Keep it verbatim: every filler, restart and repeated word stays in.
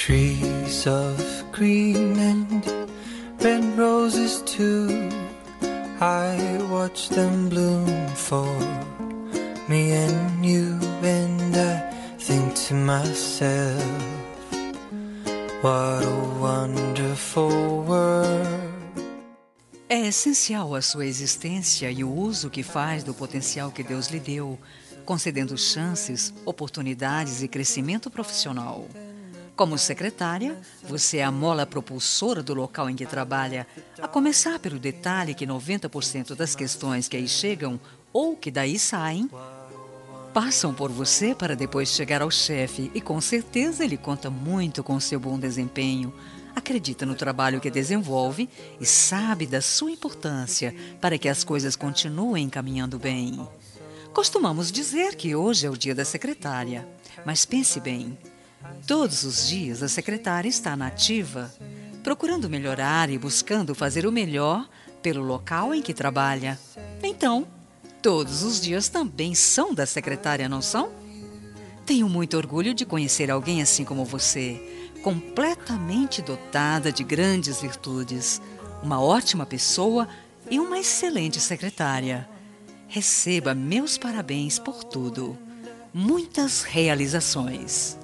Trees of green and red roses too, I watch them bloom for me and you, and I think to myself, what a wonderful world. É essencial a sua existência e o uso que faz do potencial que Deus lhe deu, concedendo chances, oportunidades e crescimento profissional. Como secretária, você é a mola propulsora do local em que trabalha, a começar pelo detalhe que noventa por cento das questões que aí chegam ou que daí saem, passam por você para depois chegar ao chefe e com certeza ele conta muito com o seu bom desempenho, acredita no trabalho que desenvolve e sabe da sua importância para que as coisas continuem caminhando bem. Costumamos dizer que hoje é o dia da secretária, mas pense bem. Todos os dias a secretária está na ativa, procurando melhorar e buscando fazer o melhor pelo local em que trabalha. Então, todos os dias também são da secretária, não são? Tenho muito orgulho de conhecer alguém assim como você, completamente dotada de grandes virtudes, uma ótima pessoa e uma excelente secretária. Receba meus parabéns por tudo. Muitas realizações.